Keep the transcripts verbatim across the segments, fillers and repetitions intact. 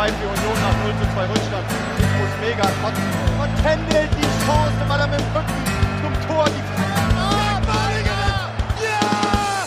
zwei für Union nach null zu zwei Rückstand. Ich muss mega kotzen. Und Kendall die Chance, weil er mit dem Rücken zum Tor die Ah, Badiger! Ja!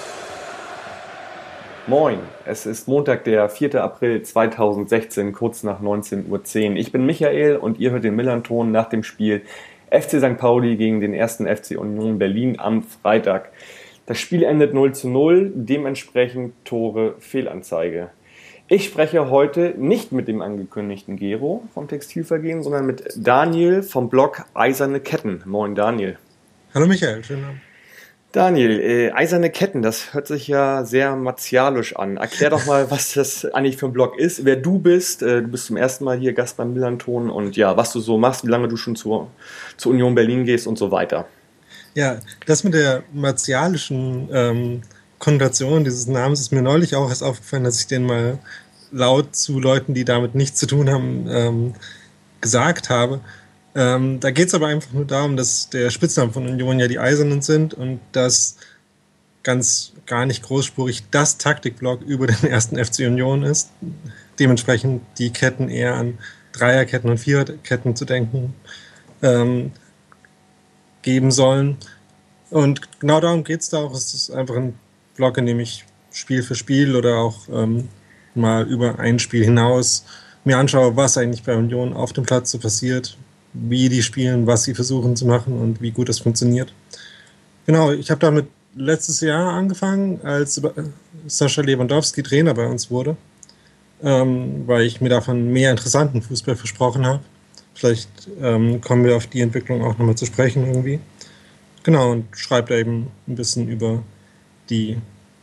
Moin, es ist Montag, der vierter April zweitausendsechzehn, kurz nach neunzehn Uhr zehn. Ich bin Michael und ihr hört den Millern-Ton nach dem Spiel F C Sankt Pauli gegen den ersten F C Union Berlin am Freitag. Das Spiel endet null zu null, dementsprechend Tore Fehlanzeige. Ich spreche heute nicht mit dem angekündigten Gero vom Textilvergehen, sondern mit Daniel vom Blog Eiserne Ketten. Moin Daniel. Hallo Michael, schönen Abend. Daniel, äh, Eiserne Ketten, das hört sich ja sehr martialisch an. Erklär doch mal, was das eigentlich für ein Blog ist, wer du bist. Äh, du bist zum ersten Mal hier Gast beim Millern-Ton und ja, was du so machst, wie lange du schon zur, zur Union Berlin gehst und so weiter. Ja, das mit der martialischen ähm, Konnotation dieses Namens ist mir neulich auch erst aufgefallen, dass ich den mal laut zu Leuten, die damit nichts zu tun haben, ähm, gesagt habe. Ähm, da geht es aber einfach nur darum, dass der Spitzname von Union ja die Eisernen sind und dass ganz gar nicht großspurig das Taktikblog über den ersten F C Union ist. Dementsprechend die Ketten eher an Dreierketten und Viererketten zu denken ähm, geben sollen. Und genau darum geht es da auch. Es ist einfach ein Blog, in dem ich Spiel für Spiel oder auch ähm, mal über ein Spiel hinaus mir anschaue, was eigentlich bei Union auf dem Platz so passiert, wie die spielen, was sie versuchen zu machen und wie gut das funktioniert. Genau, ich habe damit letztes Jahr angefangen, als Sascha Lewandowski Trainer bei uns wurde, ähm, weil ich mir davon mehr interessanten Fußball versprochen habe. Vielleicht ähm, kommen wir auf die Entwicklung auch nochmal zu sprechen irgendwie. Genau, und schreibe da eben ein bisschen über die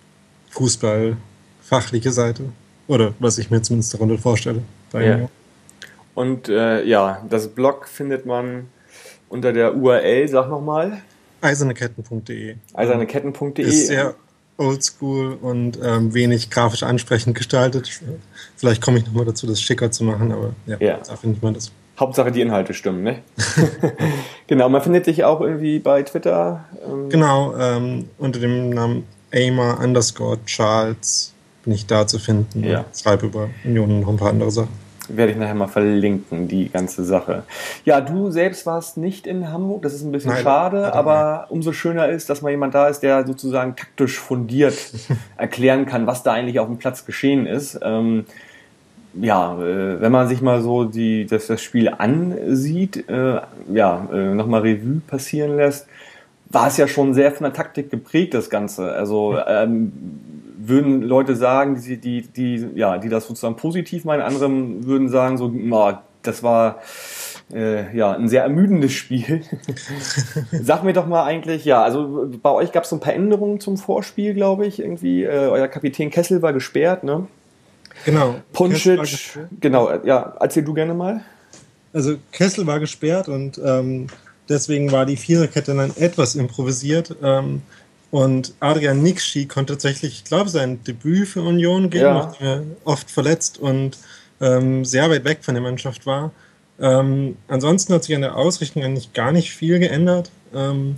fußballfachliche Seite. Oder was ich mir zumindest darunter vorstelle. Bei Ja. mir. Und äh, ja, das Blog findet man unter der U R L, sag nochmal. eiserneketten punkt de eiserneketten punkt de. Ist sehr oldschool und ähm, wenig grafisch ansprechend gestaltet. Vielleicht komme ich nochmal dazu, das schicker zu machen, aber ja, Ja. da findet man das. Hauptsache die Inhalte stimmen, ne? Genau, man findet dich auch irgendwie bei Twitter. Ähm, Genau, ähm, unter dem Namen Aimer underscore Charles bin ich da zu finden. Ja. Ich schreibe über Union und noch ein paar andere Sachen. Werde ich nachher mal verlinken, die ganze Sache. Ja, du selbst warst nicht in Hamburg, das ist ein bisschen Nein, schade, leider aber umso schöner ist, dass mal jemand da ist, der sozusagen taktisch fundiert erklären kann, was da eigentlich auf dem Platz geschehen ist. Ähm, ja, äh, wenn man sich mal so die, das, das Spiel ansieht, äh, ja, äh, nochmal Revue passieren lässt, war es ja schon sehr von der Taktik geprägt, das Ganze. Also ähm, würden Leute sagen, die, die, die, ja, die das sozusagen positiv meinen, andere würden sagen, so, na, das war äh, ja ein sehr ermüdendes Spiel. Sag mir doch mal eigentlich, ja, also bei euch gab es so ein paar Änderungen zum Vorspiel, glaube ich. Irgendwie, äh, euer Kapitän Kessel war gesperrt, ne? Genau. Kessel war Puncic, gesperrt. genau, ja, erzähl du gerne mal. Also Kessel war gesperrt und ähm, deswegen war die Viererkette dann etwas improvisiert. Ähm, und Adrian Nikshi konnte tatsächlich, ich glaube, sein Debüt für Union geben, Ja. nachdem er oft verletzt und ähm, sehr weit weg von der Mannschaft war. Ähm, ansonsten hat sich an der Ausrichtung eigentlich gar nicht viel geändert. Ähm,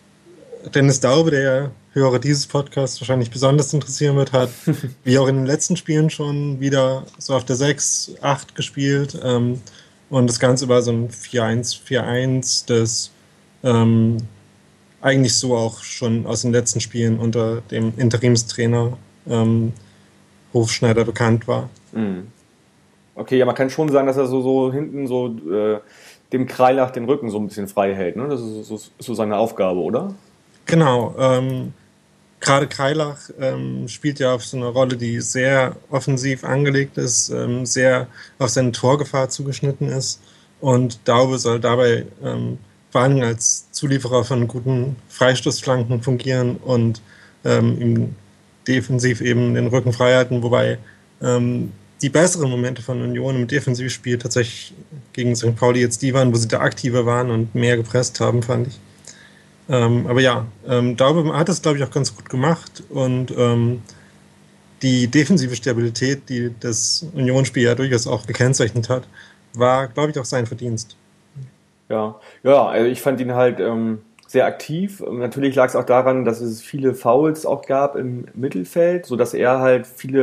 Dennis Daube, der Hörer dieses Podcasts wahrscheinlich besonders interessieren wird, hat, wie auch in den letzten Spielen schon, wieder so auf der sechs, acht gespielt. Ähm, und das Ganze war so ein vier eins, vier eins, das ähm, eigentlich so auch schon aus den letzten Spielen unter dem Interimstrainer ähm, Hofschneider bekannt war. Mhm. Okay, ja, man kann schon sagen, dass er so, so hinten so äh, dem Kreilach den Rücken so ein bisschen frei hält, ne? Das ist so, so, so seine Aufgabe, oder? Genau. Ähm, Gerade Kreilach ähm, spielt ja auf so eine Rolle, die sehr offensiv angelegt ist, ähm, sehr auf seine Torgefahr zugeschnitten ist. Und Daube soll dabei ähm, vor allem als Zulieferer von guten Freistoßflanken fungieren und ähm, ihm defensiv eben den Rücken frei halten, wobei ähm, die besseren Momente von Union im Defensivspiel tatsächlich gegen Sankt Pauli jetzt die waren, wo sie da aktiver waren und mehr gepresst haben, fand ich. Ähm, aber ja, ähm, Daube hat das, glaube ich, auch ganz gut gemacht und ähm, die defensive Stabilität, die das Unionsspiel ja durchaus auch gekennzeichnet hat, war, glaube ich, auch sein Verdienst. Ja, ja, also ich fand ihn halt ähm, sehr aktiv. Natürlich lag es auch daran, dass es viele Fouls auch gab im Mittelfeld, sodass er halt viele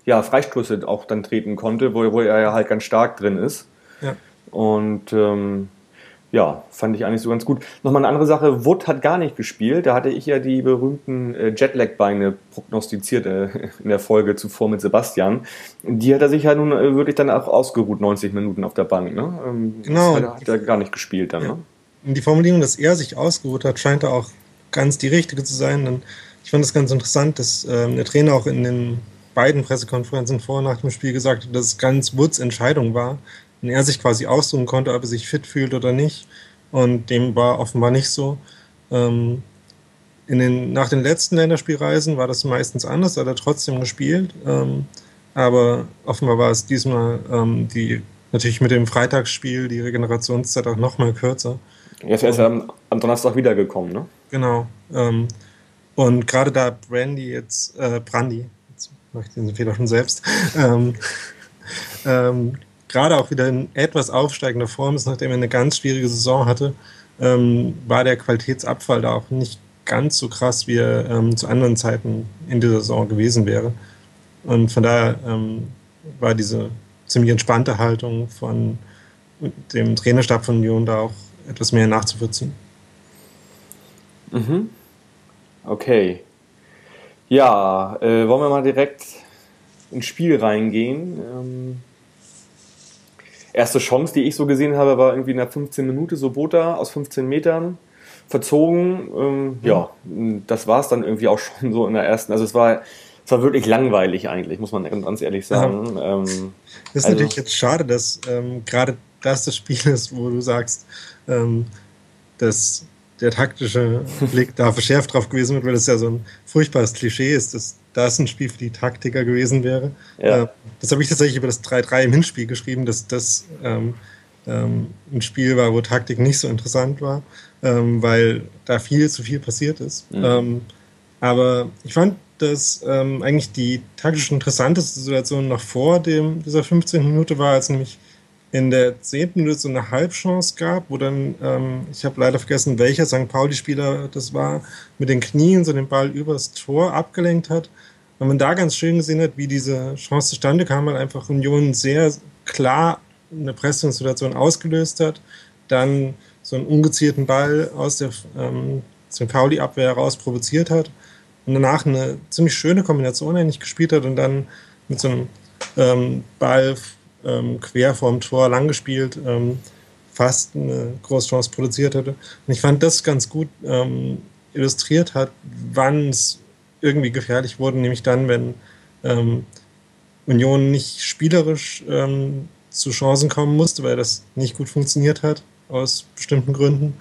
ja, Freistöße auch dann treten konnte, wo, wo er ja halt ganz stark drin ist. Ja. Und ähm, ja, fand ich eigentlich so ganz gut. Nochmal eine andere Sache, Wood hat gar nicht gespielt. Da hatte ich ja die berühmten äh, Jetlag-Beine prognostiziert äh, in der Folge zuvor mit Sebastian. Die hat er sich ja nun äh, wirklich dann auch ausgeruht, neunzig Minuten auf der Bank. Ne? Ähm, genau. Das hat, hat er gar nicht gespielt dann. Ja. Ne? Und die Formulierung, dass er sich ausgeruht hat, scheint da auch ganz die richtige zu sein. Denn ich fand es ganz interessant, dass ähm, der Trainer auch in den beiden Pressekonferenzen vor und nach dem Spiel gesagt hat, dass es ganz Woods Entscheidung war. Und er sich quasi aussuchen konnte, ob er sich fit fühlt oder nicht. Und dem war offenbar nicht so. Ähm, in den, nach den letzten Länderspielreisen war das meistens anders, da hat er trotzdem gespielt. Ähm, aber offenbar war es diesmal ähm, die, natürlich mit dem Freitagsspiel die Regenerationszeit auch noch mal kürzer. Jetzt ist er am, am Donnerstag wiedergekommen, ne? Genau. Ähm, und gerade da Brandy jetzt, äh, Brandy, jetzt mache ich den Fehler schon selbst, ähm, ähm, gerade auch wieder in etwas aufsteigender Form ist, nachdem er eine ganz schwierige Saison hatte, ähm, war der Qualitätsabfall da auch nicht ganz so krass, wie er ähm, zu anderen Zeiten in dieser Saison gewesen wäre. Und von daher ähm, war diese ziemlich entspannte Haltung von dem Trainerstab von Union da auch etwas mehr nachzuvollziehen. Mhm. Okay. Ja, äh, wollen wir mal direkt ins Spiel reingehen. Ähm Erste Chance, die ich so gesehen habe, war irgendwie in der fünfzehn Minute, so Bota aus fünfzehn Metern verzogen. Ähm, ja, das war es dann irgendwie auch schon so in der ersten. Also es war, es war wirklich langweilig eigentlich, muss man ganz ehrlich sagen. Ja. Ähm, das ist also, natürlich jetzt schade, dass ähm, gerade das das Spiel ist, wo du sagst, ähm, dass der taktische Blick da verschärft drauf gewesen wird, weil das ja so ein furchtbares Klischee ist, dass das ein Spiel für die Taktiker gewesen wäre. Ja. Äh, das habe ich tatsächlich über das drei drei im Hinspiel geschrieben, dass das ähm, ähm, ein Spiel war, wo Taktik nicht so interessant war, ähm, weil da viel zu viel passiert ist. Mhm. Ähm, aber ich fand, dass ähm, eigentlich die taktisch interessanteste Situation noch vor dem, dieser fünfzehnten Minute war, als nämlich in der zehnten Minute so eine Halbchance gab, wo dann, ähm, ich habe leider vergessen, welcher Sankt Pauli-Spieler das war, mit den Knien so den Ball übers Tor abgelenkt hat. Und man da ganz schön gesehen hat, wie diese Chance zustande kam, weil einfach Union sehr klar eine Pressingssituation ausgelöst hat, dann so einen ungezielten Ball aus der ähm, Sankt Pauli-Abwehr heraus provoziert hat und danach eine ziemlich schöne Kombination eigentlich gespielt hat und dann mit so einem ähm, Ball Ähm, quer vorm Tor lang gespielt, ähm, fast eine große Chance produziert hatte. Und ich fand das ganz gut ähm, illustriert hat, wann es irgendwie gefährlich wurde, nämlich dann, wenn ähm, Union nicht spielerisch ähm, zu Chancen kommen musste, weil das nicht gut funktioniert hat, aus bestimmten Gründen.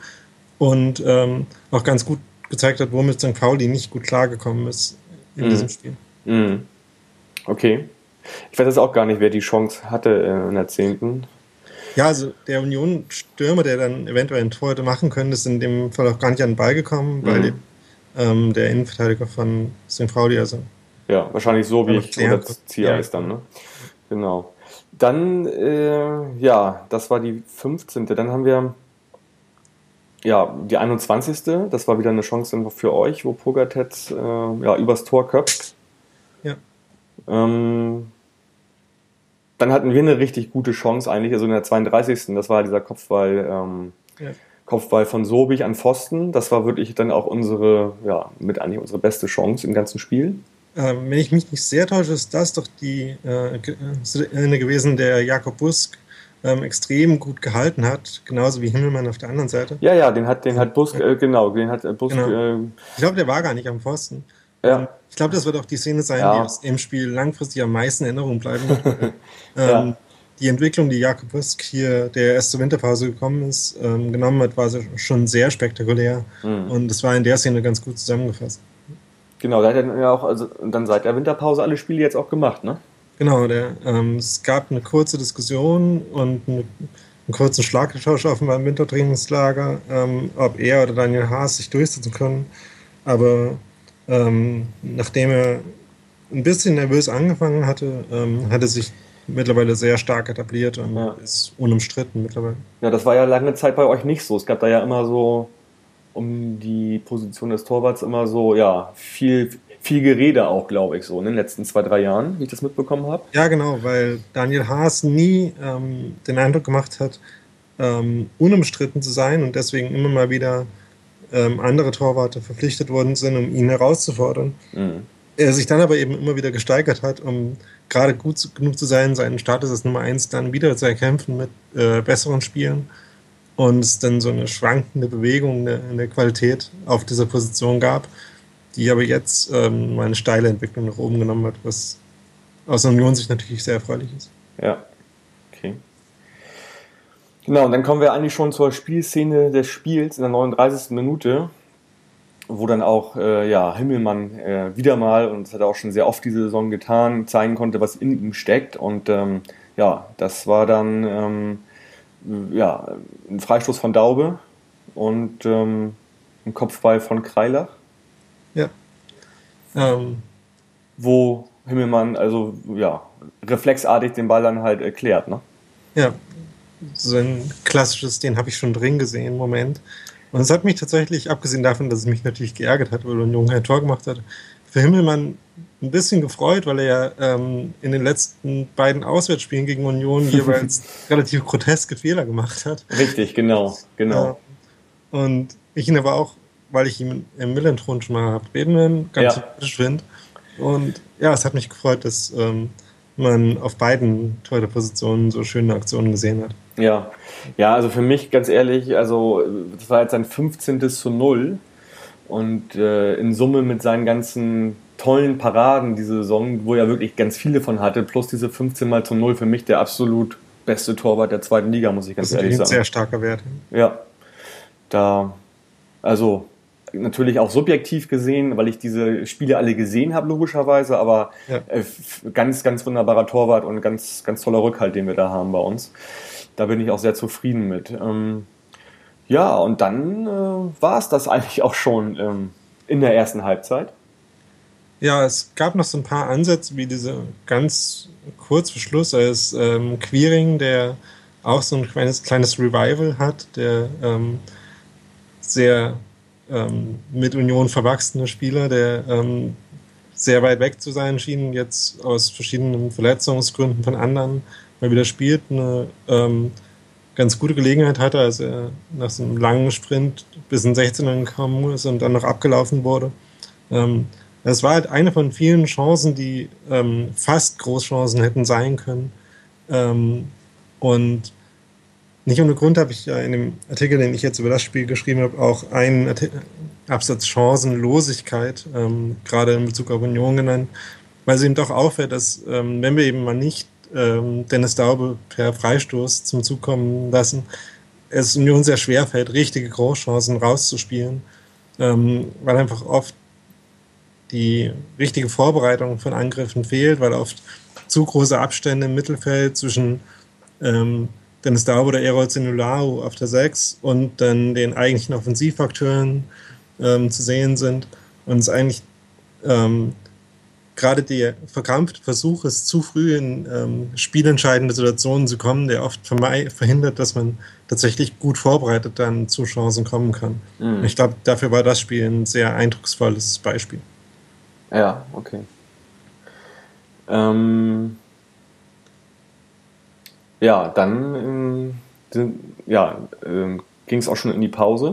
Und ähm, auch ganz gut gezeigt hat, womit Sankt Pauli nicht gut klargekommen ist in mhm. diesem Spiel. Mhm. Okay. Ich weiß jetzt auch gar nicht, wer die Chance hatte in der zehnten. Ja, also der Union-Stürmer, der dann eventuell ein Tor hätte machen können, ist in dem Fall auch gar nicht an den Ball gekommen, mhm. weil eben, ähm, der Innenverteidiger von Sankt Pauli, also ja, wahrscheinlich so wie ich oder Ziereis dann, ne? Genau. Dann, äh, ja, das war die fünfzehnte. Dann haben wir ja die einundzwanzigste. Das war wieder eine Chance für euch, wo Pogatetz äh, ja, übers Tor köpft. Ja. Ähm, dann hatten wir eine richtig gute Chance eigentlich, also in der zweiunddreißigsten Das war dieser Kopfball, ähm, ja. Kopfball von Sobich an Pfosten. Das war wirklich dann auch unsere, ja, mit eigentlich unsere beste Chance im ganzen Spiel. Ähm, wenn ich mich nicht sehr täusche, ist das doch die äh, eine gewesen, der Jakob Busk ähm, extrem gut gehalten hat, genauso wie Himmelmann auf der anderen Seite. Ja, ja, den hat, den hat Busk, äh, genau, den hat Busk. Genau. Äh, ich glaube, der war gar nicht am Pfosten. Ja. Ich glaube, das wird auch die Szene sein, ja. die aus dem Spiel langfristig am meisten in Erinnerung bleiben wird. ähm, ja. Die Entwicklung, die Jakob Busk hier, der erst zur Winterpause gekommen ist, ähm, genommen hat, war schon sehr spektakulär. Mhm. Und das war in der Szene ganz gut zusammengefasst. Genau, da hat er ja auch, also dann seit der Winterpause alle Spiele jetzt auch gemacht, ne? Genau, der, ähm, es gab eine kurze Diskussion und eine, einen kurzen Schlagtausch offenbar im Wintertrainingslager, ähm, ob er oder Daniel Haas sich durchsetzen können. Aber ähm, nachdem er ein bisschen nervös angefangen hatte, ähm, hat er sich mittlerweile sehr stark etabliert und ja. ist unumstritten mittlerweile. Ja, das war ja lange Zeit bei euch nicht so. Es gab da ja immer so um die Position des Torwarts immer so, ja, viel, viel Gerede auch, glaube ich, so in den letzten zwei, drei Jahren, wie ich das mitbekommen habe. Ja, genau, weil Daniel Haas nie ähm, den Eindruck gemacht hat, ähm, unumstritten zu sein und deswegen immer mal wieder ähm, andere Torwarte verpflichtet worden sind, um ihn herauszufordern. Mhm. Er sich dann aber eben immer wieder gesteigert hat, um gerade gut zu, genug zu sein, seinen Status als Nummer eins dann wieder zu erkämpfen mit äh, besseren Spielen. Und es dann so eine schwankende Bewegung in der, in der Qualität auf dieser Position gab, die aber jetzt ähm, mal eine steile Entwicklung nach oben genommen hat, was aus Union-Sicht natürlich sehr erfreulich ist. Ja, okay. Genau, und dann kommen wir eigentlich schon zur Spielszene des Spiels in der neununddreißigsten Minute, wo dann auch äh, ja, Himmelmann äh, wieder mal, und das hat er auch schon sehr oft diese Saison getan, zeigen konnte, was in ihm steckt. Und ähm, ja, das war dann ähm, ja, ein Freistoß von Daube und ähm, ein Kopfball von Kreilach. Ja. Ähm. Wo Himmelmann also ja reflexartig den Ball dann halt erklärt, ne? Ja, so ein klassisches, den habe ich schon drin gesehen, Moment. Und es hat mich tatsächlich, abgesehen davon, dass es mich natürlich geärgert hat, weil Union ein Tor gemacht hat, für Himmelmann ein bisschen gefreut, weil er ja ähm, in den letzten beiden Auswärtsspielen gegen Union jeweils relativ groteske Fehler gemacht hat. Richtig, genau, genau. Ja. Und ich ihn aber auch, weil ich ihn im Millentron schon mal habe reden ganz ja. sympathisch finde. Und ja, es hat mich gefreut, dass ähm, man auf beiden Torhüterpositionen so schöne Aktionen gesehen hat. Ja, ja, also für mich ganz ehrlich, also das war jetzt sein fünfzehntes zu null und äh, in Summe mit seinen ganzen tollen Paraden diese Saison, wo er wirklich ganz viele von hatte, plus diese fünfzehn mal zu null, für mich der absolut beste Torwart der zweiten Liga, muss ich ganz ehrlich sagen. Das ist ein sehr starker Wert. Ja, da, also natürlich auch subjektiv gesehen, weil ich diese Spiele alle gesehen habe, logischerweise, aber ja. äh, ganz, ganz wunderbarer Torwart und ganz, ganz toller Rückhalt, den wir da haben bei uns. Da bin ich auch sehr zufrieden mit. Ähm, ja, und dann äh, war es das eigentlich auch schon ähm, in der ersten Halbzeit. Ja, es gab noch so ein paar Ansätze, wie diese ganz kurz vor Schluss, als ähm, Quiring, der auch so ein kleines, kleines Revival hat, der ähm, sehr ähm, mit Union verwachsene Spieler, der ähm, sehr weit weg zu sein schien, jetzt aus verschiedenen Verletzungsgründen von anderen mal wieder spielt, eine ähm, ganz gute Gelegenheit hatte, als er nach so einem langen Sprint bis in sechzehner gekommen ist und dann noch abgelaufen wurde. Ähm, das war halt eine von vielen Chancen, die ähm, fast Großchancen hätten sein können. Ähm, und nicht ohne Grund habe ich ja in dem Artikel, den ich jetzt über das Spiel geschrieben habe, auch einen Artikel, Absatz Chancenlosigkeit, ähm, gerade in Bezug auf Union genannt, weil es eben doch auffällt, dass ähm, wenn wir eben mal nicht ähm, Dennis Daube per Freistoß zum Zug kommen lassen, es Union sehr schwer fällt, richtige Großchancen rauszuspielen, ähm, weil einfach oft die richtige Vorbereitung von Angriffen fehlt, weil oft zu große Abstände im Mittelfeld zwischen ähm, Dennis Daube oder Erol Zenularu auf der sechs und dann den eigentlichen Offensivakteuren ähm, zu sehen sind. Und es eigentlich ähm, gerade der verkrampfte Versuch ist, zu früh in ähm, spielentscheidende Situationen zu kommen, der oft verme- verhindert, dass man tatsächlich gut vorbereitet dann zu Chancen kommen kann. Mhm. Ich glaube, dafür war das Spiel ein sehr eindrucksvolles Beispiel. Ja, okay. Ähm ja, dann ähm, sind, ja, ähm, ging es auch schon in die Pause.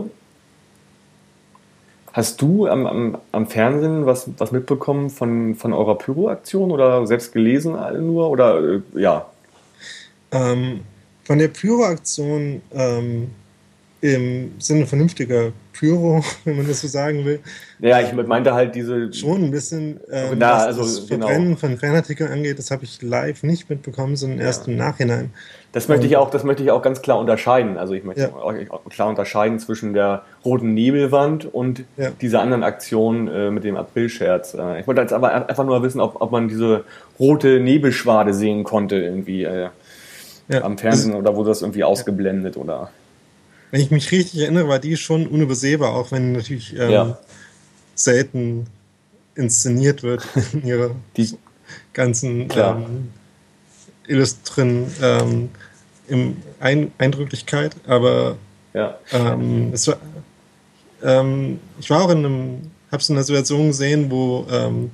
Hast du am, am, am Fernsehen was, was mitbekommen von, von eurer Pyro-Aktion oder selbst gelesen alle nur? Oder äh, ja? Ähm, von der Pyro-Aktion ähm, im Sinne vernünftiger Pyro, wenn man das so sagen will. Ja, ich meinte halt diese... Schon ein bisschen, ähm, na, was also, das Verbrennen genau. von Fanartikeln angeht, das habe ich live nicht mitbekommen, sondern ja. erst im Nachhinein. Das möchte ich auch, das möchte ich auch ganz klar unterscheiden. Also ich möchte ja. auch klar unterscheiden zwischen der roten Nebelwand und ja. dieser anderen Aktion äh, mit dem Aprilscherz. Äh, ich wollte jetzt aber einfach nur wissen, ob, ob man diese rote Nebelschwade sehen konnte irgendwie äh, ja. am Fernsehen also, oder wurde das irgendwie ausgeblendet ja. oder... Wenn ich mich richtig erinnere, war die schon unübersehbar, auch wenn natürlich ähm, ja. selten inszeniert wird in ihrer die, ganzen ähm, illustren ähm, im Ein- Eindrücklichkeit. Aber ja. ähm, es war, ähm, ich war auch in einem habe es in einer Situation gesehen, wo ähm,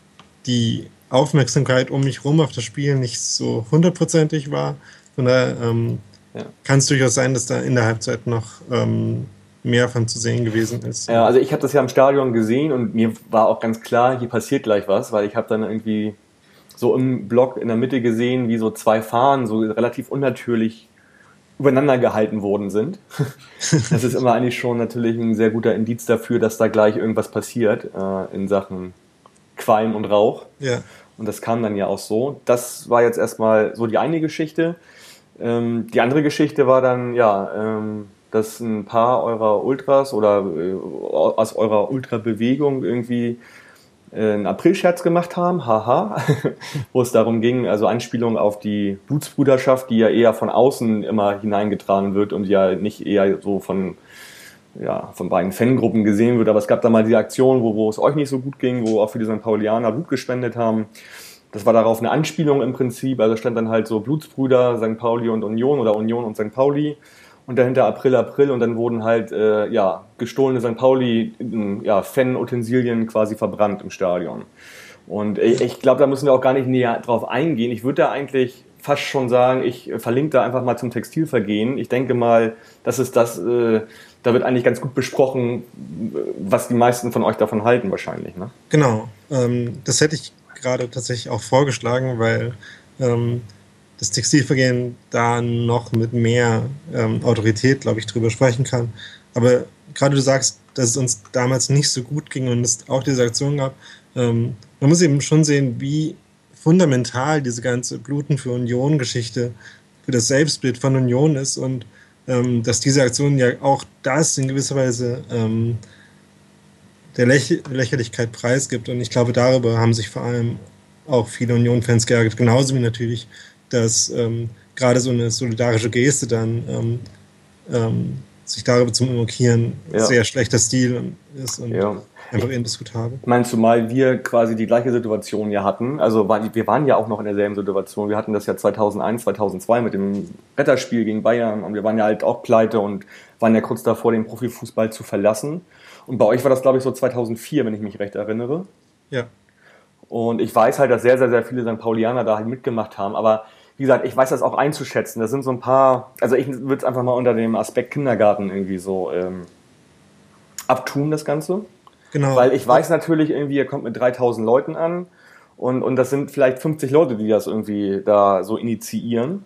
die Aufmerksamkeit um mich rum auf das Spiel nicht so hundertprozentig war. Von daher ähm, ja. kann es durchaus sein, dass da in der Halbzeit noch ähm, mehr von zu sehen gewesen ist. Ja, also ich habe das ja im Stadion gesehen und mir war auch ganz klar, hier passiert gleich was, weil ich habe dann irgendwie so im Block in der Mitte gesehen, wie so zwei Fahnen so relativ unnatürlich übereinander gehalten worden sind. Das ist immer eigentlich schon natürlich ein sehr guter Indiz dafür, dass da gleich irgendwas passiert äh, in Sachen Qualm und Rauch. Ja. Und das kam dann ja auch so. Das war jetzt erstmal so die eine Geschichte. Ähm, die andere Geschichte war dann, ja, ähm, dass ein paar eurer Ultras oder äh, aus eurer Ultra-Bewegung irgendwie äh, einen Aprilscherz gemacht haben, haha, wo es darum ging, also Anspielung auf die Blutsbrüderschaft, die ja eher von außen immer hineingetragen wird und ja nicht eher so von, ja, von beiden Fangruppen gesehen wird. Aber es gab da mal die Aktion, wo, wo es euch nicht so gut ging, wo auch viele Sankt Paulianer Blut gespendet haben. Das war darauf eine Anspielung im Prinzip, also stand dann halt so Blutsbrüder, Sankt Pauli und Union oder Union und Sankt Pauli. Und dahinter April, April und dann wurden halt äh, ja, gestohlene Sankt Pauli ja, Fan-Utensilien quasi verbrannt im Stadion. Und ich, ich glaube, da müssen wir auch gar nicht näher drauf eingehen. Ich würde da eigentlich fast schon sagen, ich verlinke da einfach mal zum Textilvergehen. Ich denke mal, das ist das, äh, da wird eigentlich ganz gut besprochen, was die meisten von euch davon halten wahrscheinlich. Ne? Genau, ähm, das hätte ich gerade tatsächlich auch vorgeschlagen, weil ähm, das Textilvergehen da noch mit mehr ähm, Autorität, glaube ich, drüber sprechen kann. Aber gerade du sagst, dass es uns damals nicht so gut ging und es auch diese Aktion gab, ähm, man muss eben schon sehen, wie fundamental diese ganze Bluten für Union-Geschichte für das Selbstbild von Union ist und ähm, dass diese Aktion ja auch das in gewisser Weise ähm, der Läch- Lächerlichkeit preisgibt. Und ich glaube, darüber haben sich vor allem auch viele Union-Fans geärgert, genauso wie natürlich dass ähm, gerade so eine solidarische Geste dann ähm, ähm, sich darüber zu markieren, ja. sehr schlechter Stil ist und ja. einfach indiskutabel. Ich meine, zumal wir quasi die gleiche Situation ja hatten, also war, wir waren ja auch noch in derselben Situation, wir hatten das ja zweitausendeins, zweitausendzwei mit dem Retterspiel gegen Bayern und wir waren ja halt auch pleite und waren ja kurz davor, den Profifußball zu verlassen. Und bei euch war das, glaube ich, so zweitausendvier, wenn ich mich recht erinnere. Ja. Und ich weiß halt, dass sehr, sehr, sehr viele Sankt Paulianer da halt mitgemacht haben. Aber wie gesagt, ich weiß das auch einzuschätzen. Das sind so ein paar, also ich würde es einfach mal unter dem Aspekt Kindergarten irgendwie so ähm, abtun, das Ganze. Genau. Weil ich weiß natürlich irgendwie, ihr kommt mit dreitausend Leuten an und, und das sind vielleicht fünfzig Leute, die das irgendwie da so initiieren.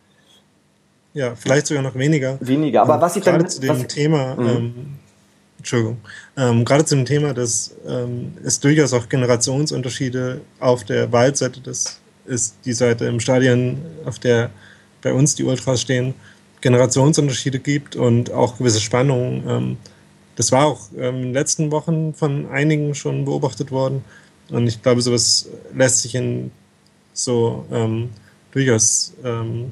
Ja, vielleicht sogar noch weniger. Weniger, aber ähm, was ich dann... Gerade zu dem was, Thema... Ähm, Entschuldigung. Ähm, gerade zu dem Thema, dass ähm, es durchaus auch Generationsunterschiede auf der Waldseite, das ist die Seite im Stadion, auf der bei uns die Ultras stehen, Generationsunterschiede gibt und auch gewisse Spannungen. Ähm, das war auch ähm, in den letzten Wochen von einigen schon beobachtet worden und ich glaube, sowas lässt sich in so ähm, durchaus ähm,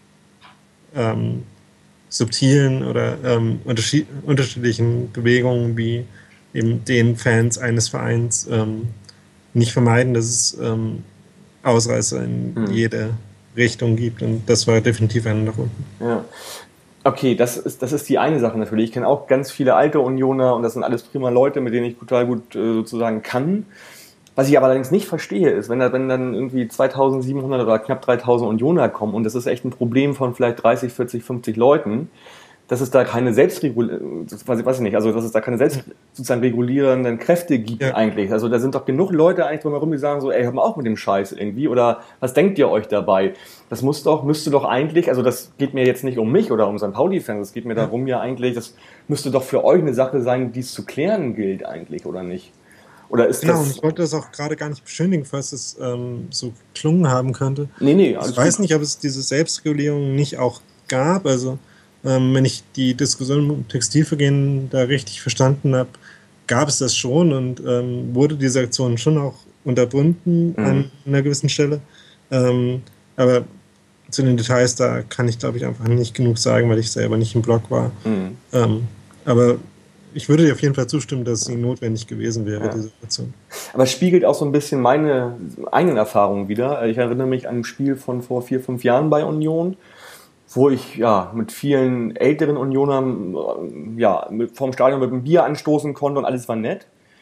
ähm, subtilen oder ähm, unterschied- unterschiedlichen Bewegungen wie eben den Fans eines Vereins ähm, nicht vermeiden, dass es ähm, Ausreißer in hm. jede Richtung gibt und das war definitiv einer nach unten. Ja. Okay, das ist, das ist die eine Sache natürlich. Ich kenne auch ganz viele alte Unioner und das sind alles prima Leute, mit denen ich total gut äh, sozusagen kann. Was ich aber allerdings nicht verstehe, ist, wenn, da, wenn dann irgendwie zweitausendsiebenhundert oder knapp dreitausend Unioner kommen und das ist echt ein Problem von vielleicht dreißig, vierzig, fünfzig Leuten, dass es da keine Selbstregulierung, weiß ich, weiß ich nicht, also dass es da keine selbst sozusagen regulierenden Kräfte gibt ja. eigentlich. Also da sind doch genug Leute eigentlich drumherum, die sagen so, ey, hör mal auf mit dem Scheiß irgendwie oder was denkt ihr euch dabei? Das muss doch, müsste doch eigentlich, also das geht mir jetzt nicht um mich oder um Sankt Pauli-Fans, es geht mir ja. darum ja eigentlich, das müsste doch für euch eine Sache sein, die es zu klären gilt eigentlich, oder nicht? Oder ist genau, das und ich wollte das auch gerade gar nicht beschönigen, falls es ähm, so geklungen haben könnte. Nee, nee. Ich weiß gut. nicht, ob es diese Selbstregulierung nicht auch gab. Also, ähm, wenn ich die Diskussion um Textilvergehen da richtig verstanden habe, gab es das schon und ähm, wurde diese Aktion schon auch unterbunden mhm. an einer gewissen Stelle. Ähm, aber zu den Details, da kann ich, glaube ich, einfach nicht genug sagen, weil ich selber nicht im Blog war. Mhm. Ähm, aber ich würde dir auf jeden Fall zustimmen, dass sie notwendig gewesen wäre, ja. diese Situation. Aber es spiegelt auch so ein bisschen meine eigenen Erfahrungen wieder. Ich erinnere mich an ein Spiel von vor vier, fünf Jahren bei Union, wo ich ja mit vielen älteren Unionern ja, mit, vorm Stadion mit einem Bier anstoßen konnte und alles war nett.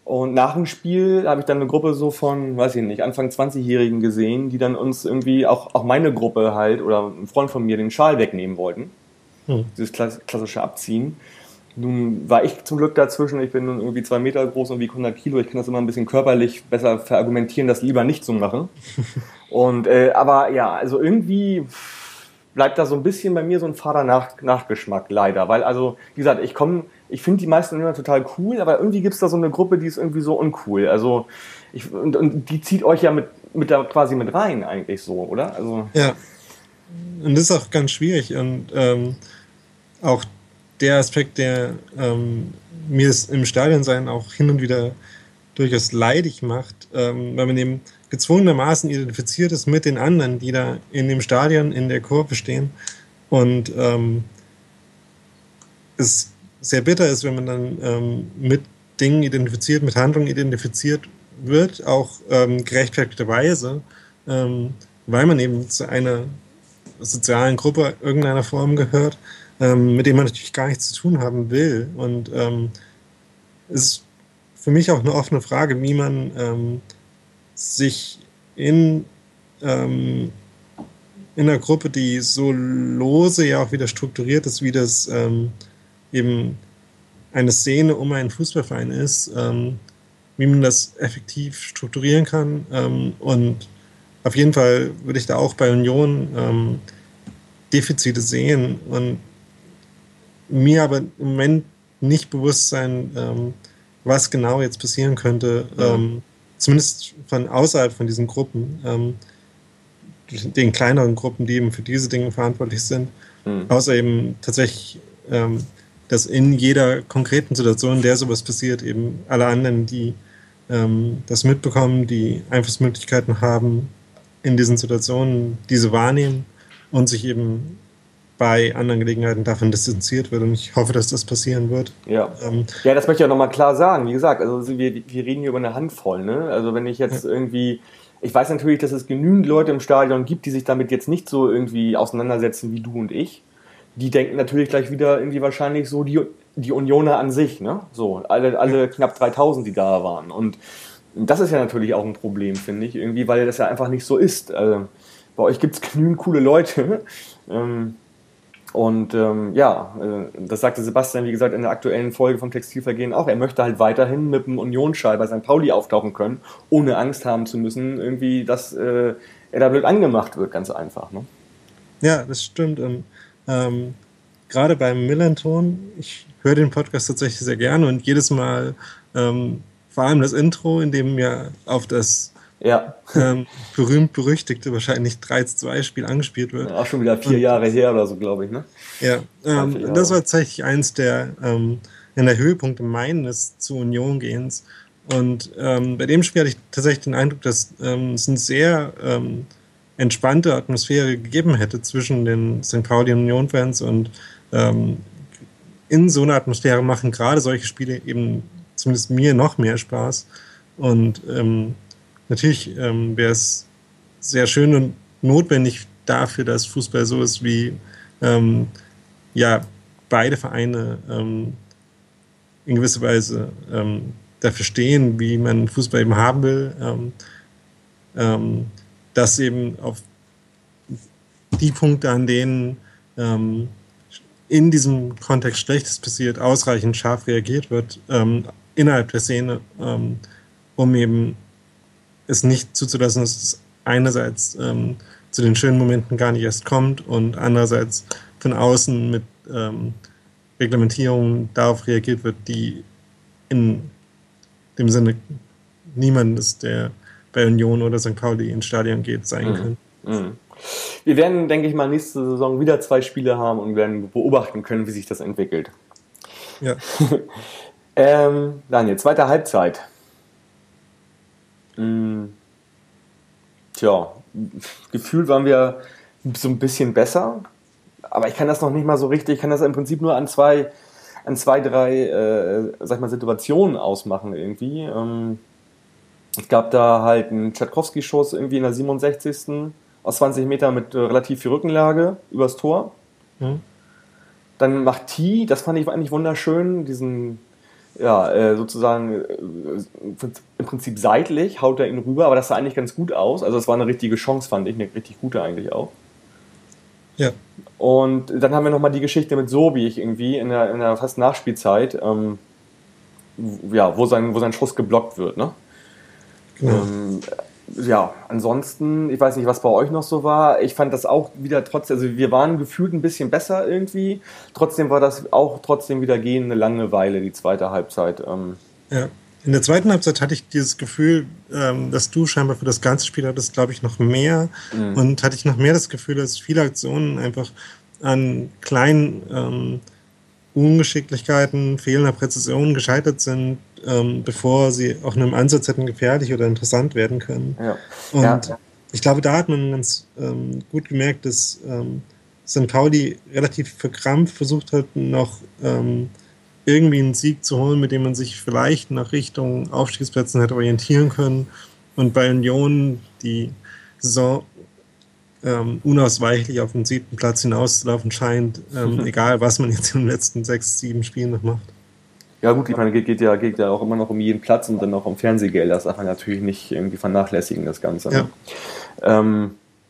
Und nach dem Spiel habe ich dann eine Gruppe so von, weiß ich nicht, Anfang zwanzigjährigen gesehen, die dann uns irgendwie, auch, auch meine Gruppe halt, oder ein Freund von mir, den Schal wegnehmen wollten. Hm. Dieses klassische Abziehen. Nun war ich zum Glück dazwischen, ich bin nun irgendwie zwei Meter groß und wiege hundert Kilo, ich kann das immer ein bisschen körperlich besser verargumentieren, das lieber nicht zu machen. Und, äh, aber ja, also irgendwie bleibt da so ein bisschen bei mir so ein fader Nach- Nachgeschmack, leider. Weil, also, wie gesagt, ich komme, ich finde die meisten immer total cool, aber irgendwie gibt es da so eine Gruppe, die ist irgendwie so uncool. Also, ich, und, und die zieht euch ja mit, mit da quasi mit rein, eigentlich so, oder? Also, ja. Und das ist auch ganz schwierig. Und ähm, auch der Aspekt, der ähm, mir es im Stadionsein auch hin und wieder durchaus leidig macht, ähm, weil man eben gezwungenermaßen identifiziert ist mit den anderen, die da in dem Stadion in der Kurve stehen. Und ähm, es sehr bitter ist, wenn man dann ähm, mit Dingen identifiziert, mit Handlungen identifiziert wird, auch ähm, gerechtfertigterweise, ähm, weil man eben zu einer sozialen Gruppe irgendeiner Form gehört, ähm, mit dem man natürlich gar nichts zu tun haben will. Und ähm, es ist für mich auch eine offene Frage, wie man ähm, sich in, ähm, in einer Gruppe, die so lose ja auch wieder strukturiert ist, wie das ähm, eben eine Szene um einen Fußballverein ist, ähm, wie man das effektiv strukturieren kann. Ähm, und auf jeden Fall würde ich da auch bei Union ähm, Defizite sehen und mir aber im Moment nicht bewusst sein, ähm, was genau jetzt passieren könnte, ja. ähm, zumindest von außerhalb von diesen Gruppen, ähm, den kleineren Gruppen, die eben für diese Dinge verantwortlich sind, mhm. außer eben tatsächlich, ähm, dass in jeder konkreten Situation, in der sowas passiert, eben alle anderen, die ähm, das mitbekommen, die Einflussmöglichkeiten haben, in diesen Situationen diese wahrnehmen und sich eben bei anderen Gelegenheiten davon distanziert wird. Und ich hoffe, dass das passieren wird. Ja, ähm, ja, das möchte ich auch nochmal klar sagen. Wie gesagt, also wir, wir reden hier über eine Handvoll. Ne? Also wenn ich jetzt ja. irgendwie, ich weiß natürlich, dass es genügend Leute im Stadion gibt, die sich damit jetzt nicht so irgendwie auseinandersetzen wie du und ich. Die denken natürlich gleich wieder irgendwie wahrscheinlich so die, die Unioner an sich. Ne? So, alle, alle ja. knapp dreitausend, die da waren. Und das ist ja natürlich auch ein Problem, finde ich, irgendwie, weil das ja einfach nicht so ist. Also, bei euch gibt es genügend coole Leute. Ähm, Und ähm, ja, äh, das sagte Sebastian, wie gesagt, in der aktuellen Folge vom Textilvergehen auch. Er möchte halt weiterhin mit dem Unionsschal bei Sankt Pauli auftauchen können, ohne Angst haben zu müssen, irgendwie, dass äh, er da blöd angemacht wird, ganz einfach. Ne? Ja, das stimmt. Und ähm, gerade beim Millanton, ich höre den Podcast tatsächlich sehr gerne und jedes Mal, ähm, vor allem das Intro, in dem mir auf das Ja. Ähm, berühmt-berüchtigte, wahrscheinlich drei zu zwei Spiel angespielt wird. Ja, auch schon wieder vier und, Jahre her oder so, glaube ich, ne? Ja, ähm, das war tatsächlich eins der, ähm, in der Höhepunkte meines zu Union gehens. Und ähm, bei dem Spiel hatte ich tatsächlich den Eindruck, dass ähm, es eine sehr ähm, entspannte Atmosphäre gegeben hätte zwischen den Sankt Pauli und Union-Fans und ähm, in so einer Atmosphäre machen gerade solche Spiele eben zumindest mir noch mehr Spaß. Und ähm, natürlich ähm, wäre es sehr schön und notwendig dafür, dass Fußball so ist, wie ähm, ja, beide Vereine ähm, in gewisser Weise ähm, dafür stehen, wie man Fußball eben haben will, ähm, ähm, dass eben auf die Punkte, an denen ähm, in diesem Kontext Schlechtes passiert, ausreichend scharf reagiert wird ähm, innerhalb der Szene, ähm, um eben es nicht zuzulassen, dass es einerseits ähm, zu den schönen Momenten gar nicht erst kommt und andererseits von außen mit ähm, Reglementierungen darauf reagiert wird, die in dem Sinne niemandes, der bei Union oder Sankt Pauli ins Stadion geht, sein mhm. können. Mhm. Wir werden, denke ich mal, nächste Saison wieder zwei Spiele haben und werden beobachten können, wie sich das entwickelt. Ja. ähm, Daniel, zweite Halbzeit. Mhm. Tja, gefühlt waren wir so ein bisschen besser, aber ich kann das noch nicht mal so richtig, ich kann das im Prinzip nur an zwei, an zwei, drei, äh, sag ich mal, Situationen ausmachen irgendwie. Ähm, es gab da halt einen Tschadkowski-Schuss irgendwie in der siebenundsechzigsten aus zwanzig Metern mit äh, relativ viel Rückenlage übers Tor. Mhm. Dann macht T, das fand ich eigentlich wunderschön, diesen ja, äh, sozusagen äh, im Prinzip seitlich haut er ihn rüber, aber das sah eigentlich ganz gut aus. Also es war eine richtige Chance, fand ich, eine richtig gute eigentlich auch. Ja. Und dann haben wir nochmal die Geschichte mit Sobich irgendwie in der, in der fast Nachspielzeit, ähm, ja, wo sein, wo sein Schuss geblockt wird, ne? Genau. Ähm, ja, ansonsten, ich weiß nicht, was bei euch noch so war. Ich fand das auch wieder trotzdem, also wir waren gefühlt ein bisschen besser irgendwie. Trotzdem war das auch trotzdem wieder gehende Langeweile, die zweite Halbzeit. Ähm. Ja. In der zweiten Halbzeit hatte ich dieses Gefühl, ähm, dass du scheinbar für das ganze Spiel hattest, glaube ich, noch mehr. Mhm. Und hatte ich noch mehr das Gefühl, dass viele Aktionen einfach an kleinen ähm, Ungeschicklichkeiten, fehlender Präzision gescheitert sind, ähm, bevor sie auch in einem Ansatz hätten gefährlich oder interessant werden können. Ja. Und ja. ich glaube, da hat man ganz ähm, gut gemerkt, dass ähm, Sankt Pauli relativ verkrampft versucht hat, noch ähm, irgendwie einen Sieg zu holen, mit dem man sich vielleicht nach Richtung Aufstiegsplätzen hätte orientieren können. Und bei Union die Saison ähm, unausweichlich auf den siebten Platz hinauszulaufen scheint, ähm, mhm. egal was man jetzt in den letzten sechs, sieben Spielen noch macht. Ja gut, ich meine, geht, geht, ja, geht ja auch immer noch um jeden Platz und dann auch um Fernsehgeld. Das darf man natürlich nicht irgendwie vernachlässigen, das Ganze. Ne? Ja. Ähm,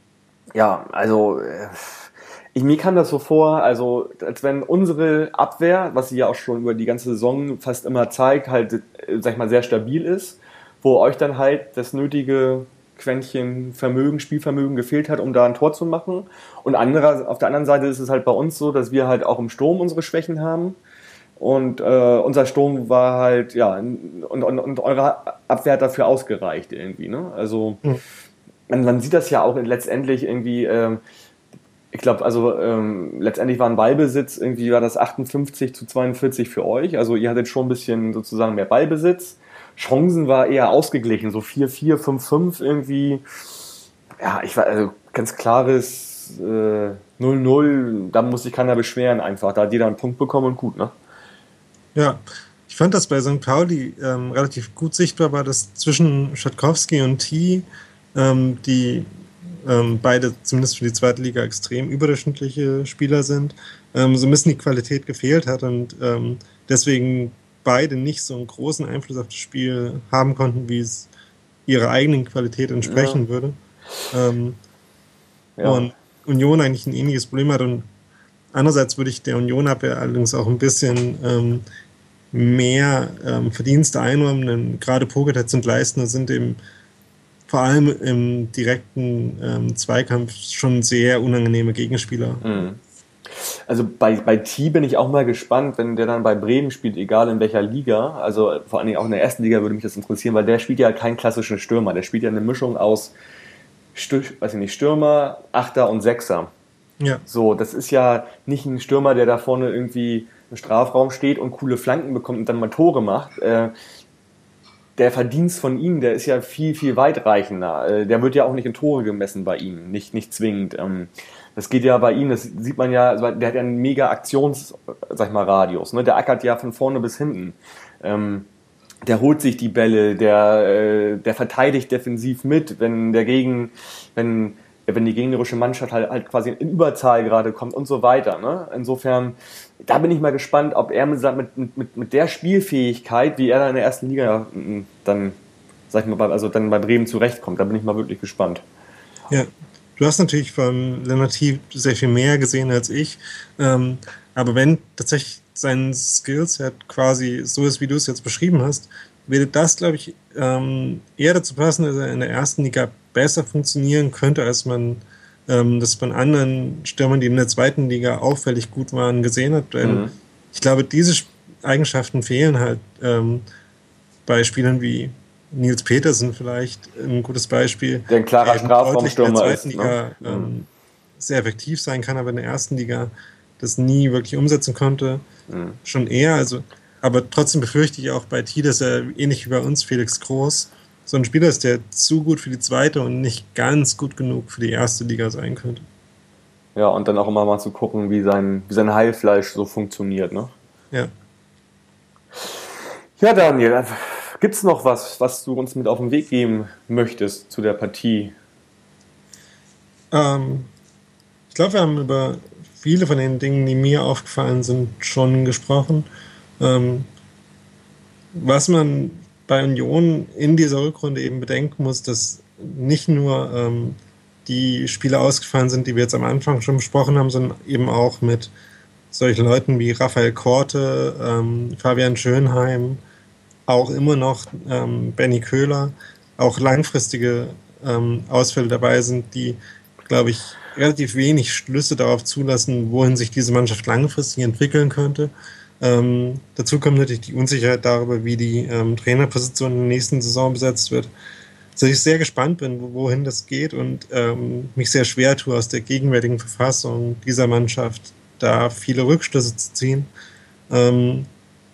ja, also äh, ich, mir kam das so vor, also als wenn unsere Abwehr, was sie ja auch schon über die ganze Saison fast immer zeigt, halt, äh, sag ich mal, sehr stabil ist, wo euch dann halt das nötige Quäntchen Vermögen, Spielvermögen gefehlt hat, um da ein Tor zu machen. Und andere, auf der anderen Seite ist es halt bei uns so, dass wir halt auch im Sturm unsere Schwächen haben. Und äh, unser Sturm war halt, ja, und, und, und eure Abwehr hat dafür ausgereicht irgendwie, ne? Also mhm. man, man sieht das ja auch letztendlich irgendwie, ähm, ich glaube, also ähm, letztendlich war ein Ballbesitz, irgendwie war das achtundfünfzig zu zweiundvierzig für euch, also ihr hattet schon ein bisschen sozusagen mehr Ballbesitz. Chancen war eher ausgeglichen, so vier vier, fünf fünf irgendwie, ja, ich war, also ganz klares äh, null null, da muss sich keiner beschweren einfach, da hat jeder einen Punkt bekommen und gut, ne? Ja, ich fand, dass bei Sankt Pauli ähm, relativ gut sichtbar war, dass zwischen Schatkowski und T, ähm, die ähm, beide zumindest für die zweite Liga extrem überdurchschnittliche Spieler sind, ähm, so ein bisschen die Qualität gefehlt hat und ähm, deswegen beide nicht so einen großen Einfluss auf das Spiel haben konnten, wie es ihrer eigenen Qualität entsprechen ja. würde. Ähm, ja. Und Union eigentlich ein ähnliches Problem hat und andererseits würde ich der Union-Abwehr allerdings auch ein bisschen ähm, mehr ähm, Verdienste einräumen, denn gerade Pogatetz und Leistner sind eben vor allem im direkten ähm, Zweikampf schon sehr unangenehme Gegenspieler. Mhm. Also bei, bei T bin ich auch mal gespannt, wenn der dann bei Bremen spielt, egal in welcher Liga, also vor allen Dingen auch in der ersten Liga würde mich das interessieren, weil der spielt ja keinen klassischen Stürmer, der spielt ja eine Mischung aus Stür- weiß ich nicht, Stürmer, Achter und Sechser. Ja. So, das ist ja nicht ein Stürmer, der da vorne irgendwie im Strafraum steht und coole Flanken bekommt und dann mal Tore macht. Äh, der Verdienst von ihm, der ist ja viel, viel weitreichender. Äh, der wird ja auch nicht in Tore gemessen bei ihm, nicht, nicht zwingend. Ähm, das geht ja bei ihm, das sieht man ja, der hat ja einen mega Aktions, sag ich mal, Radius. Ne? Der ackert ja von vorne bis hinten. Ähm, der holt sich die Bälle, der, äh, der verteidigt defensiv mit, wenn der Gegen, wenn wenn die gegnerische Mannschaft halt, halt quasi in Überzahl gerade kommt und so weiter. Ne? Insofern, da bin ich mal gespannt, ob er mit, mit, mit, mit der Spielfähigkeit, wie er da in der ersten Liga dann, sag ich mal, also dann bei Bremen zurechtkommt. Da bin ich mal wirklich gespannt. Ja, du hast natürlich von Lennart T. sehr viel mehr gesehen als ich. Ähm, aber wenn tatsächlich sein Skillset quasi so ist, wie du es jetzt beschrieben hast, würde das, glaube ich, ähm, eher dazu passen, dass er in der ersten Liga besser funktionieren könnte, als man ähm, das von anderen Stürmern, die in der zweiten Liga auffällig gut waren, gesehen hat. Denn mhm. ich glaube, diese Eigenschaften fehlen halt ähm, bei Spielern wie Nils Petersen vielleicht, ein gutes Beispiel. Der ein klarer Strafraumstürmer ist. In der zweiten Liga ne? ähm, mhm. sehr effektiv sein kann, aber in der ersten Liga das nie wirklich umsetzen konnte. Mhm. Schon eher, also aber trotzdem befürchte ich auch bei T, dass er ähnlich wie bei uns, Felix Groß, so ein Spieler ist, der zu gut für die zweite und nicht ganz gut genug für die erste Liga sein könnte. Ja, und dann auch immer mal zu gucken, wie sein, wie sein Heilfleisch so funktioniert, ne? Ja. Ja, Daniel, gibt's noch was, was du uns mit auf den Weg geben möchtest zu der Partie? Ähm, ich glaube, wir haben über viele von den Dingen, die mir aufgefallen sind, schon gesprochen. Ähm, Was man bei Union in dieser Rückrunde eben bedenken muss, dass nicht nur ähm, die Spieler ausgefallen sind, die wir jetzt am Anfang schon besprochen haben, sondern eben auch mit solchen Leuten wie Raphael Korte, ähm, Fabian Schönheim, auch immer noch ähm, Benny Köhler, auch langfristige ähm, Ausfälle dabei sind, die, glaube ich, relativ wenig Schlüsse darauf zulassen, wohin sich diese Mannschaft langfristig entwickeln könnte. Ähm, dazu kommt natürlich die Unsicherheit darüber, wie die ähm, Trainerposition in der nächsten Saison besetzt wird. Also ich sehr gespannt bin, wohin das geht und ähm, mich sehr schwer tue, aus der gegenwärtigen Verfassung dieser Mannschaft da viele Rückschlüsse zu ziehen. Ähm,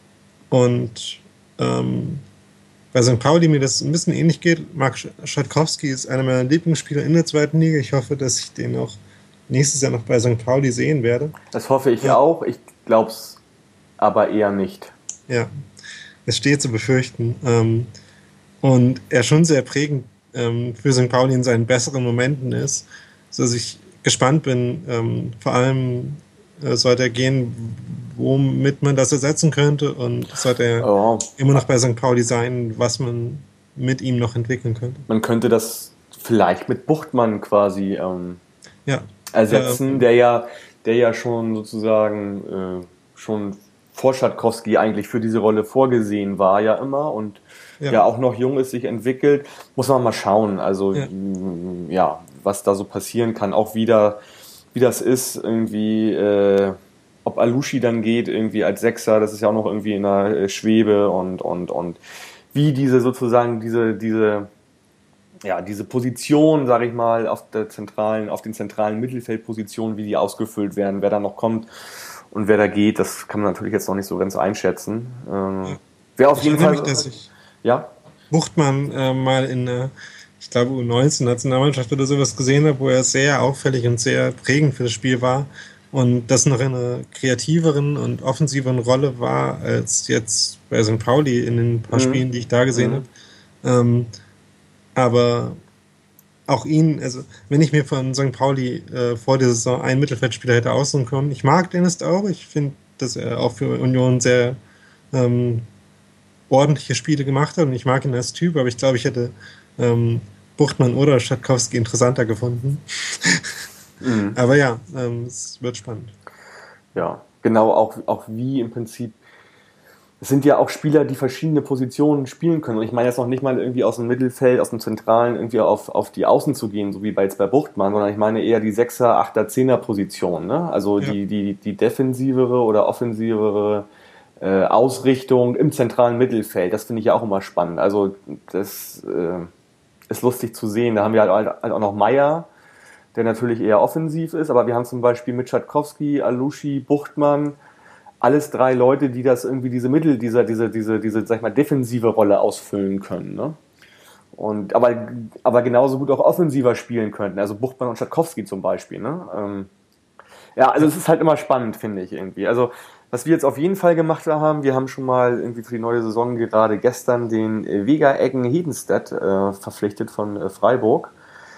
und ähm, bei Sankt Pauli mir das ein bisschen ähnlich geht. Marc Schatkowski ist einer meiner Lieblingsspieler in der zweiten Liga. Ich hoffe, dass ich den auch nächstes Jahr noch bei Sankt Pauli sehen werde. Das hoffe ich ja. auch. Ich glaube es aber eher nicht. Ja, es steht zu befürchten. Ähm, und er schon sehr prägend ähm, für Sankt Pauli in seinen besseren Momenten ist, sodass ich gespannt bin, ähm, vor allem äh, sollte er gehen, womit man das ersetzen könnte und sollte er oh. immer noch bei Sankt Pauli sein, was man mit ihm noch entwickeln könnte. Man könnte das vielleicht mit Buchtmann quasi ähm, ja. ersetzen, äh, der ja, der ja schon sozusagen äh, schon vor Schatkowski eigentlich für diese Rolle vorgesehen war ja immer und ja. ja auch noch jung ist, sich entwickelt. Muss man mal schauen, also ja, ja was da so passieren kann, auch wieder, wie das ist, irgendwie äh, ob Alushi dann geht, irgendwie als Sechser, das ist ja auch noch irgendwie in der Schwebe und, und, und wie diese sozusagen, diese, diese, ja, diese Position, sage ich mal, auf der zentralen, auf den zentralen Mittelfeldpositionen, wie die ausgefüllt werden, wer da noch kommt und wer da geht, das kann man natürlich jetzt noch nicht so ganz einschätzen. Ähm, ja. Wer auf ich jeden Fall. Mich, dass ich ja? Buchtmann äh, mal in der, ich glaube, U neunzehn Nationalmannschaft oder sowas gesehen habe, wo er sehr auffällig und sehr prägend für das Spiel war. Und das noch in einer kreativeren und offensiveren Rolle war, als jetzt bei Sankt Pauli in den paar mhm. Spielen, die ich da gesehen mhm. habe. Ähm, aber auch ihn, also wenn ich mir von Sankt Pauli äh, vor der Saison einen Mittelfeldspieler hätte aussuchen können, ich mag Dennis Daube, ich finde, dass er auch für Union sehr ähm, ordentliche Spiele gemacht hat und ich mag ihn als Typ, aber ich glaube, ich hätte ähm, Buchtmann oder Schatkowski interessanter gefunden. Mhm. Aber ja, ähm, es wird spannend. Ja, genau, auch, auch wie im Prinzip, es sind ja auch Spieler, die verschiedene Positionen spielen können. Und ich meine jetzt noch nicht mal irgendwie aus dem Mittelfeld, aus dem Zentralen irgendwie auf, auf die Außen zu gehen, so wie bei jetzt bei Buchtmann, sondern ich meine eher die Sechser-, Achter-, Zehner-Position. Ne? Also ja. die, die, die defensivere oder offensivere äh, Ausrichtung im zentralen Mittelfeld. Das finde ich ja auch immer spannend. Also das äh, ist lustig zu sehen. Da haben wir halt, halt auch noch Meier, der natürlich eher offensiv ist, aber wir haben zum Beispiel mit Schatkowski, Alushi, Buchtmann, alles drei Leute, die das irgendwie diese Mittel, diese, diese, diese, diese, sag ich mal, defensive Rolle ausfüllen können, ne? Und, aber, aber genauso gut auch offensiver spielen könnten, also Buchtmann und Schatkowski zum Beispiel, ne? Ähm, ja, also es ist halt immer spannend, finde ich irgendwie. Also, was wir jetzt auf jeden Fall gemacht haben, wir haben schon mal irgendwie für die neue Saison gerade gestern den Vega Eggen Hedenstedt äh, verpflichtet von äh, Freiburg.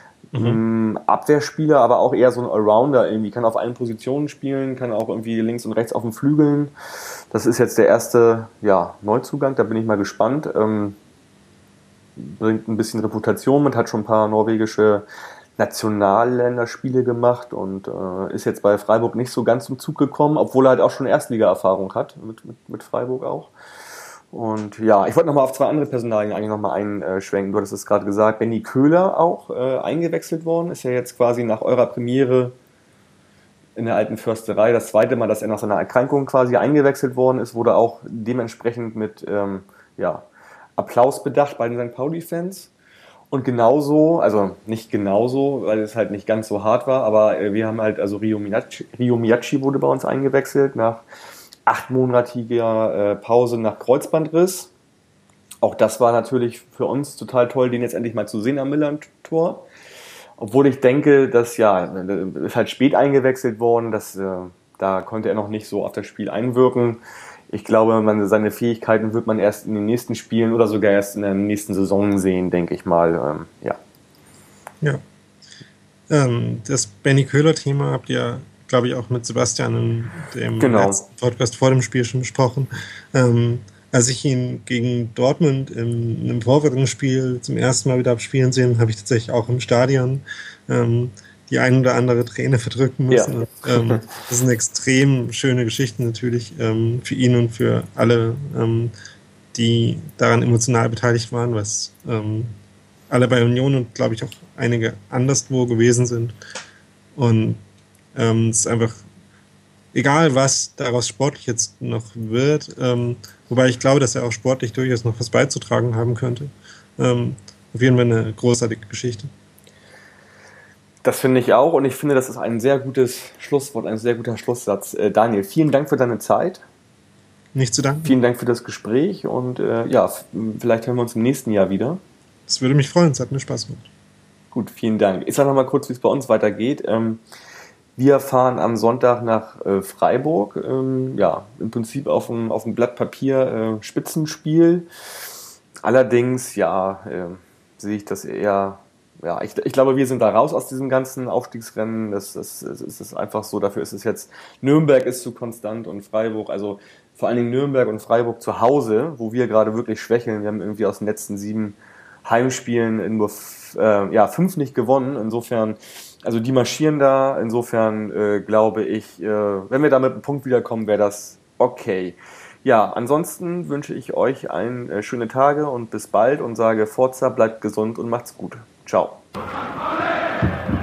Mhm. Abwehrspieler, aber auch eher so ein Allrounder irgendwie, kann auf allen Positionen spielen, kann auch irgendwie links und rechts auf den Flügeln. Das ist jetzt der erste ja, Neuzugang, da bin ich mal gespannt. Ähm, bringt ein bisschen Reputation mit, hat schon ein paar norwegische Nationalländerspiele gemacht und äh, ist jetzt bei Freiburg nicht so ganz zum Zug gekommen, obwohl er halt auch schon Erstliga-Erfahrung hat, mit, mit, mit Freiburg auch. Und ja, ich wollte nochmal auf zwei andere Personalien eigentlich nochmal einschwenken. Du hattest es gerade gesagt, Benny Köhler auch äh, eingewechselt worden. Ist ja jetzt quasi nach eurer Premiere in der alten Försterei das zweite Mal, dass er nach seiner Erkrankung quasi eingewechselt worden ist. Wurde auch dementsprechend mit ähm, ja, Applaus bedacht bei den Sankt Pauli-Fans. Und genauso, also nicht genauso, weil es halt nicht ganz so hart war, aber äh, wir haben halt, also Rio Miyachi, Rio Miyachi wurde bei uns eingewechselt nach achtmonatiger äh, Pause nach Kreuzbandriss. Auch das war natürlich für uns total toll, den jetzt endlich mal zu sehen am Millern-Tor. Obwohl ich denke, dass ja, ist halt spät eingewechselt worden, dass, äh, da konnte er noch nicht so auf das Spiel einwirken. Ich glaube, man, seine Fähigkeiten wird man erst in den nächsten Spielen oder sogar erst in der nächsten Saison sehen, denke ich mal. Ähm, ja. Ja. Ähm, das Benny Köhler-Thema habt ihr, glaube ich, auch mit Sebastian in dem genau. letzten Podcast vor dem Spiel schon besprochen. Ähm, als ich ihn gegen Dortmund im, im Vorbereitungsspiel zum ersten Mal wieder habe spielen sehen, habe ich tatsächlich auch im Stadion ähm, die ein oder andere Träne verdrücken müssen. Ja. Und, ähm, das ist eine extrem schöne Geschichte natürlich ähm, für ihn und für alle, ähm, die daran emotional beteiligt waren, was ähm, alle bei Union und glaube ich auch einige anderswo gewesen sind. Und ähm, es ist einfach egal, was daraus sportlich jetzt noch wird, ähm, wobei ich glaube, dass er auch sportlich durchaus noch was beizutragen haben könnte. Ähm, auf jeden Fall eine großartige Geschichte. Das finde ich auch und ich finde, das ist ein sehr gutes Schlusswort, ein sehr guter Schlusssatz. Äh, Daniel, vielen Dank für deine Zeit. Nicht zu danken. Vielen Dank für das Gespräch und äh, ja, f- vielleicht hören wir uns im nächsten Jahr wieder. Das würde mich freuen, es hat mir Spaß gemacht. Gut, vielen Dank. Ich sage noch mal kurz, wie es bei uns weitergeht. Ähm, wir fahren am Sonntag nach äh, Freiburg. Ähm, ja, im Prinzip auf dem, auf dem Blatt Papier äh, Spitzenspiel. Allerdings, ja, äh, sehe ich das eher. Ja, ich, ich glaube, wir sind da raus aus diesem ganzen Aufstiegsrennen. Das, das, das ist einfach so. Dafür ist es jetzt. Nürnberg ist zu konstant und Freiburg, also vor allen Dingen Nürnberg und Freiburg zu Hause, wo wir gerade wirklich schwächeln. Wir haben irgendwie aus den letzten sieben Heimspielen in nur f- äh, ja, fünf nicht gewonnen. Insofern, also die marschieren da. Insofern äh, glaube ich, äh, wenn wir da mit einem Punkt wiederkommen, wäre das okay. Ja, ansonsten wünsche ich euch ein, äh, schöne Tage und bis bald und sage Forza, bleibt gesund und macht's gut. Ciao.